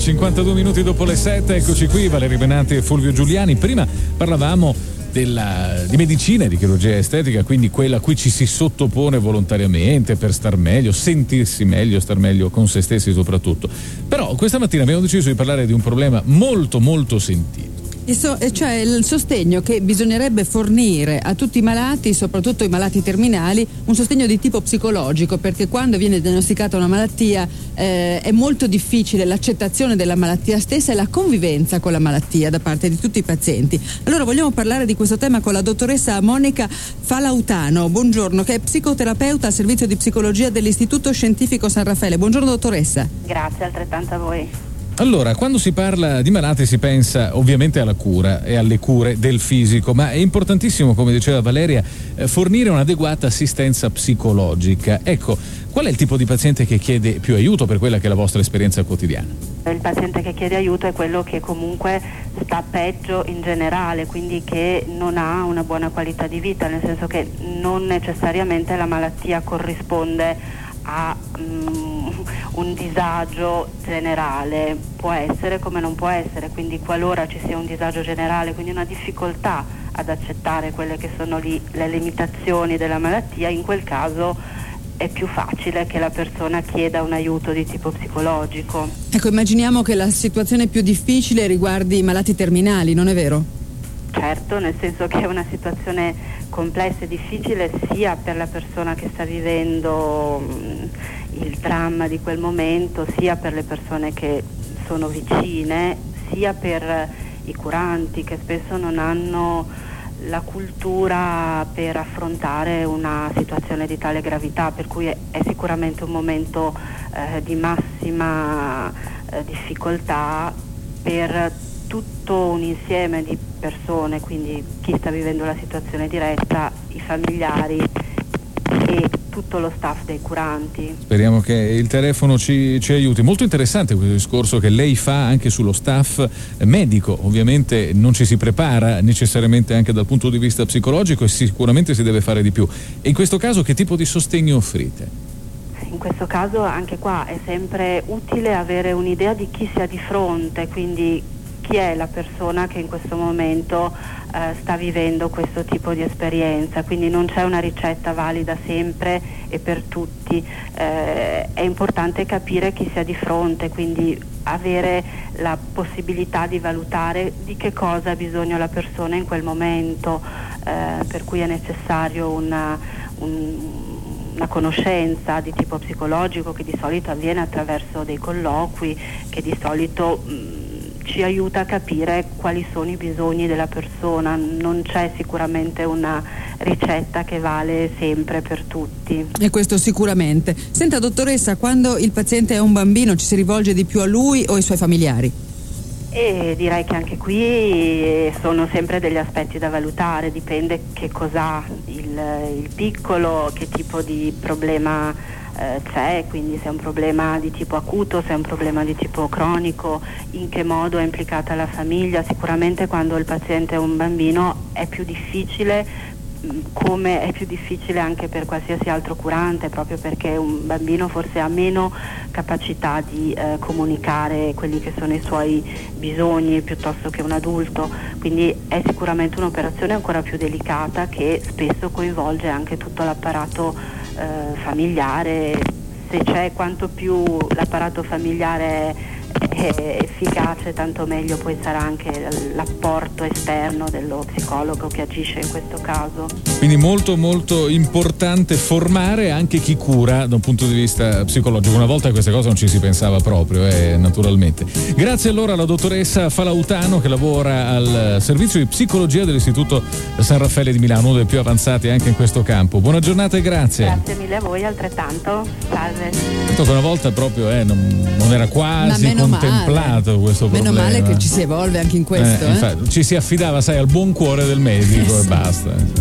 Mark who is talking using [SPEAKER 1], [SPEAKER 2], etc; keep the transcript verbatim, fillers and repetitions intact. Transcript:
[SPEAKER 1] cinquantadue minuti dopo le sette, eccoci qui, Valerio Benanti e Fulvio Giuliani. Prima parlavamo della, di medicina e di chirurgia estetica, quindi quella a cui ci si sottopone volontariamente per star meglio, sentirsi meglio, star meglio con se stessi soprattutto. Però questa mattina abbiamo deciso di parlare di un problema molto molto sentito.
[SPEAKER 2] So, cioè il sostegno che bisognerebbe fornire a tutti i malati, soprattutto i malati terminali, un sostegno di tipo psicologico, perché quando viene diagnosticata una malattia eh, è molto difficile l'accettazione della malattia stessa e la convivenza con la malattia da parte di tutti i pazienti. Allora vogliamo parlare di questo tema con la dottoressa Monica Falautano, buongiorno, che è psicoterapeuta al servizio di psicologia dell'Istituto Scientifico San Raffaele. Buongiorno dottoressa.
[SPEAKER 3] Grazie, altrettanto a voi.
[SPEAKER 1] Allora, quando si parla di malati si pensa ovviamente alla cura e alle cure del fisico, ma è importantissimo, come diceva Valeria, eh, fornire un'adeguata assistenza psicologica. Ecco, qual è il tipo di paziente che chiede più aiuto per quella che è la vostra esperienza quotidiana?
[SPEAKER 3] Il paziente che chiede aiuto è quello che comunque sta peggio in generale, quindi che non ha una buona qualità di vita, nel senso che non necessariamente la malattia corrisponde a um, un disagio generale, può essere come non può essere, quindi qualora ci sia un disagio generale, quindi una difficoltà ad accettare quelle che sono lì le limitazioni della malattia, in quel caso è più facile che la persona chieda un aiuto di tipo psicologico.
[SPEAKER 2] Ecco, immaginiamo che la situazione più difficile riguardi i malati terminali, non è vero?
[SPEAKER 3] Certo, nel senso che è una situazione complessa e difficile sia per la persona che sta vivendo mh, il dramma di quel momento, sia per le persone che sono vicine, sia per i curanti che spesso non hanno la cultura per affrontare una situazione di tale gravità, per cui è, è sicuramente un momento eh, di massima eh, difficoltà per tutto un insieme di persone, quindi chi sta vivendo la situazione diretta, i familiari e tutto lo staff dei curanti.
[SPEAKER 1] Speriamo che il telefono ci, ci aiuti. Molto interessante questo discorso che lei fa anche sullo staff medico. Ovviamente non ci si prepara necessariamente anche dal punto di vista psicologico e sicuramente si deve fare di più. E in questo caso che tipo di sostegno offrite?
[SPEAKER 3] In questo caso anche qua è sempre utile avere un'idea di chi si ha di fronte, quindi chi è la persona che in questo momento eh, sta vivendo questo tipo di esperienza, quindi non c'è una ricetta valida sempre e per tutti, eh, è importante capire chi si ha di fronte, quindi avere la possibilità di valutare di che cosa ha bisogno la persona in quel momento, eh, per cui è necessario una, un, una conoscenza di tipo psicologico che di solito avviene attraverso dei colloqui, che di solito mh, ci aiuta a capire quali sono i bisogni della persona. Non c'è sicuramente una ricetta che vale sempre per tutti.
[SPEAKER 2] E questo sicuramente. Senta dottoressa, quando il paziente è un bambino ci si rivolge di più a lui o ai suoi familiari?
[SPEAKER 3] E direi che anche qui sono sempre degli aspetti da valutare, dipende che cos'ha il, il piccolo, che tipo di problema eh, c'è, quindi se è un problema di tipo acuto, se è un problema di tipo cronico, in che modo è implicata la famiglia. Sicuramente quando il paziente è un bambino è più difficile, come è più difficile anche per qualsiasi altro curante, proprio perché un bambino forse ha meno capacità di eh, comunicare quelli che sono i suoi bisogni piuttosto che un adulto, quindi è sicuramente un'operazione ancora più delicata che spesso coinvolge anche tutto l'apparato eh, familiare. Se c'è, quanto più l'apparato familiare è efficace, tanto meglio poi sarà anche l'apporto esterno dello psicologo che agisce in questo caso.
[SPEAKER 1] Quindi molto molto importante formare anche chi cura da un punto di vista psicologico. Una volta queste cose non ci si pensava proprio, eh, naturalmente. Grazie allora alla dottoressa Falautano, che lavora al servizio di psicologia dell'Istituto San Raffaele di Milano, uno dei più avanzati anche in questo campo. Buona giornata e grazie.
[SPEAKER 3] Grazie mille a voi, altrettanto. Salve.
[SPEAKER 1] Detto che una volta proprio eh, non, non era quasi contemplato
[SPEAKER 2] male.
[SPEAKER 1] questo
[SPEAKER 2] meno
[SPEAKER 1] problema.
[SPEAKER 2] Meno male che ci si evolve anche in questo.
[SPEAKER 1] Eh,
[SPEAKER 2] eh?
[SPEAKER 1] infatti, ci si affidava, sai, al buon cuore del medico eh, e
[SPEAKER 2] sì.
[SPEAKER 1] basta.